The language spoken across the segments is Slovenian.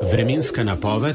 Vremenska napoved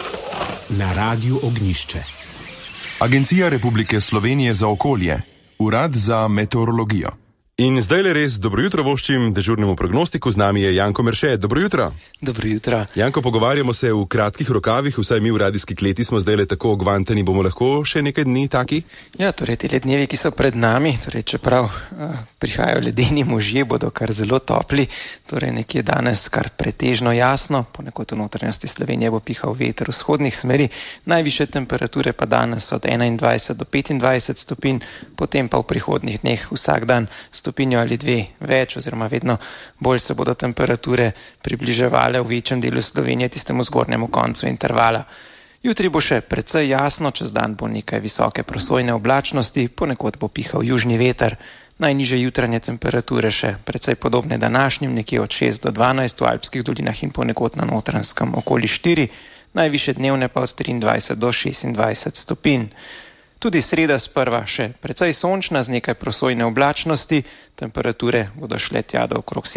na Radiu Ognjišče. Agencija Republike Slovenije za okolje, Urad za meteorologijo. In zdaj le res dobro jutro voščim dežurnemu prognostiku, z nami je Janko Merše. Dobro jutro. Dobro jutro. Janko, pogovarjamo se v kratkih rokavih, vsaj mi v radijski kleti smo zdaj le tako ogvanteni, bomo lahko še nekaj dni taki? Ja, torej te dnevi, ki so pred nami, torej čeprav prihajajo ledeni možje, bodo kar zelo topli, torej nekje danes kar pretežno jasno, ponekod v notranjosti Slovenije bo pihal veter vzhodnih smeri, najvišje temperature pa danes od 21 do 25 stopinj, potem pa v prihodnjih dneh vsak dan stopinjo ali dve več, oziroma vedno bolj se bodo temperature približevale v večjem delu Slovenije tistemu zgornjemu koncu intervala. Jutri bo še precej jasno, čez dan bo nekaj visoke prosojne oblačnosti, ponekod bo pihal južni veter. Najnižje jutranje temperature še precej podobne današnjim, nekje od 6 do 12 v alpskih dolinah in ponekod na Notranjskem okoli 4, najvišje dnevne pa od 23 do 26 stopinj. Tudi sreda sprva še precej sončna z nekaj prosojne oblačnosti, temperature bodo šle tja do okrog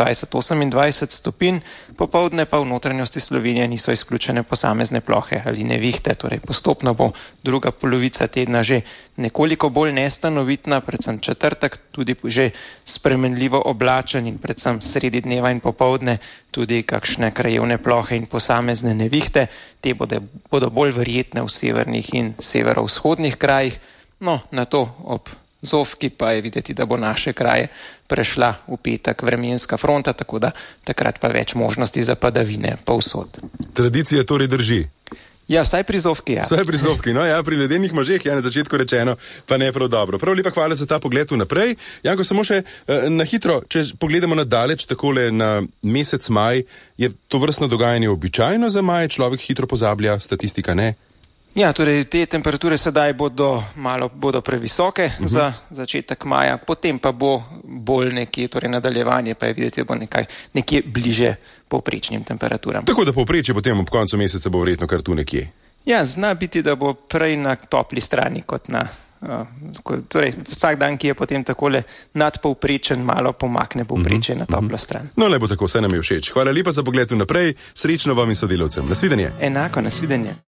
27-28 stopinj, popoldne pa v notranjosti Slovenije niso izključene posamezne plohe ali nevihte, torej postopno bo druga polovica tedna že nekoliko bolj nestanovitna, predvsem četrtek tudi že spremenljivo oblačen in predvsem sredi dneva in popoldne tudi kakšne krajevne plohe in posamezne nevihte, te bodo bolj verjetne v severnih in severovzhodnih krajih, no na to ob Zofki pa je videti, da bo naše kraje prešla v petek vremenska fronta, tako da takrat pa več možnosti za padavine povsod. Tradicija torej drži? Ja, vsaj pri Zofki, ja. Vsaj pri Zofki, no ja, pri ledenih možeh, ja, na začetku rečeno, pa ne prav dobro. Prav lepa hvala za ta pogled vnaprej. Janko, samo še na hitro, če pogledamo nadaleč, takole na mesec maj, je to vrstno dogajanje običajno za maj, človek hitro pozablja, statistika ne? Ja, torej te temperature sedaj bodo previsoke za začetek maja, potem pa bo bolj nekje, torej nadaljevanje pa je videti, da bo nekje bliže povprečnim temperaturam. Tako da povprečje potem ob koncu meseca bo verjetno kar tu nekje. Ja, zna biti, da bo prej na topli strani kot na, torej vsak dan, ki je potem takole nadpovprečen, malo pomakne povprečje na toplo stran. No, lepo tako, vse nam je všeč. Hvala lepa za pogled vnaprej, srečno vam in sodelavcem. Nasvidenje. Enako, nasvidenje.